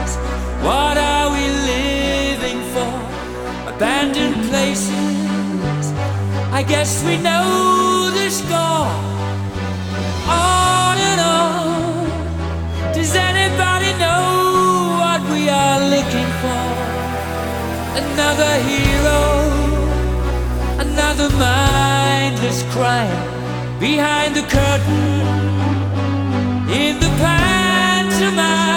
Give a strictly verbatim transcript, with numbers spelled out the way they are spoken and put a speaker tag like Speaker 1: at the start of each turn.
Speaker 1: What are we living for? Abandoned places, I guess we know the score. On and on. Does anybody know what we are looking for? Another hero, another mindless crime behind the curtain in the past.